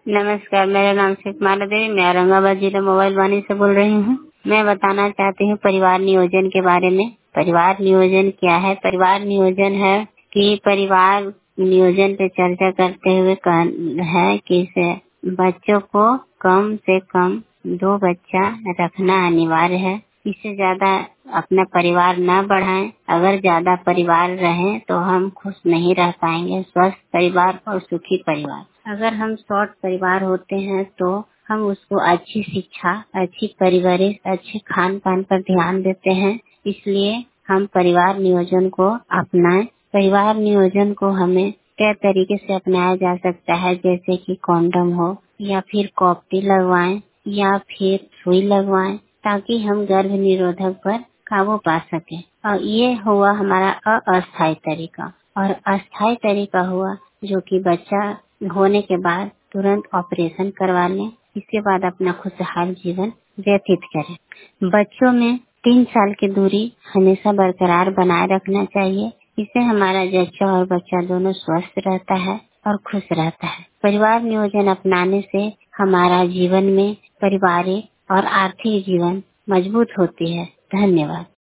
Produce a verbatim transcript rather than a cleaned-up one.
नमस्कार, मेरा नाम शेख माला देवी, मैं औरंगाबाद जिला मोबाइल वाणी से बोल रही हूँ। मैं बताना चाहती हूँ परिवार नियोजन के बारे में। परिवार नियोजन क्या है? परिवार नियोजन है कि परिवार नियोजन पे चर्चा करते हुए कह- है कि इसे बच्चों को कम से कम दो बच्चा रखना अनिवार्य है। इससे ज्यादा अपना परिवार न बढ़ाएं। अगर ज्यादा परिवार रहे तो हम खुश नहीं रह पाएंगे। स्वस्थ परिवार और सुखी परिवार। अगर हम शॉर्ट परिवार होते हैं तो हम उसको अच्छी शिक्षा, अच्छी परवरिश, अच्छे खान पान पर ध्यान देते हैं। इसलिए हम परिवार नियोजन को अपनाएं। परिवार नियोजन को हमें कई तरीके से अपनाया जा सकता है, जैसे कि कॉन्डम हो या फिर कॉपटी लगवाएं या फिर सुई लगवाएं, ताकि हम गर्भ निरोधक पर काबू पा सके। और ये हुआ हमारा अस्थायी तरीका। और अस्थायी तरीका हुआ जो कि बच्चा होने के बाद तुरंत ऑपरेशन करवा लें, इसके बाद अपना खुशहाल जीवन व्यतीत करें। बच्चों में तीन साल की दूरी हमेशा बरकरार बनाए रखना चाहिए। इससे हमारा जच्चा और बच्चा दोनों स्वस्थ रहता है और खुश रहता है। परिवार नियोजन अपनाने से हमारा जीवन में पारिवारिक और आर्थिक जीवन मजबूत होती है। धन्यवाद।